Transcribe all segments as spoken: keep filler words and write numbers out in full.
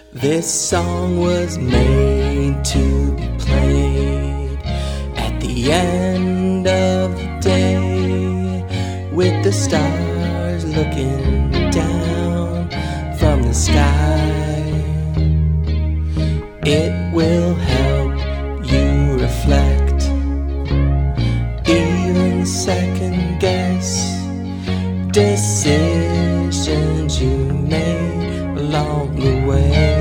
This song was made to be played at the end of the day, with the stars looking down from the sky. It will help you reflect, even second guess decisions you made along the way.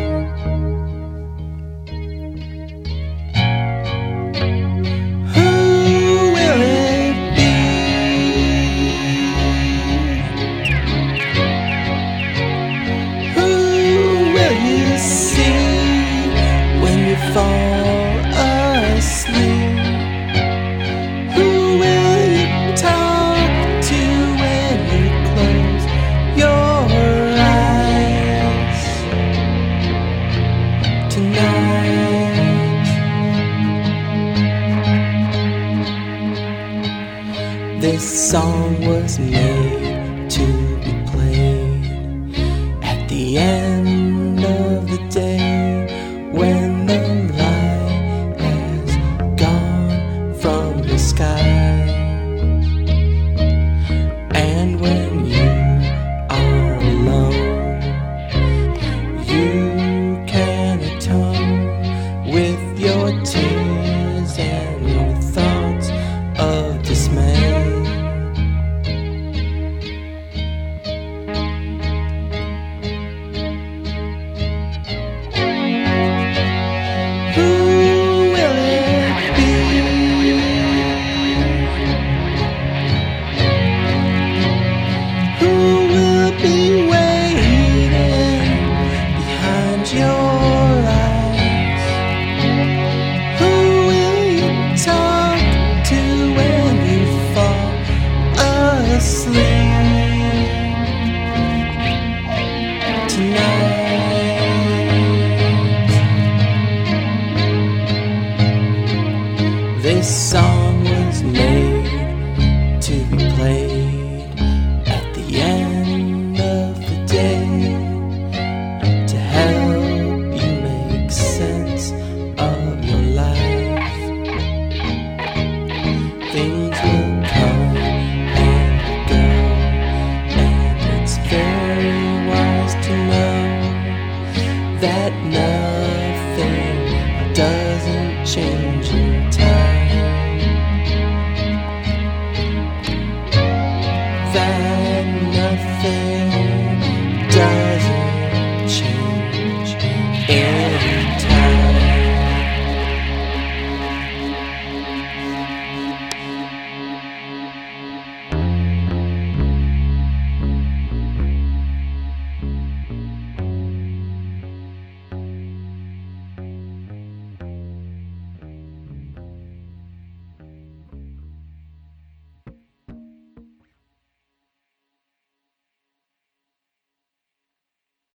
Fall asleep. Who will you talk to when you close your eyes tonight? This song was made to be played at the end of the day, when the light has gone from the sky, and when you are alone, you can atone with your tears and your thoughts of dismay. This song was made to be played at the end of the day, to help you make sense of your life. Things will come and go, and it's very wise to know that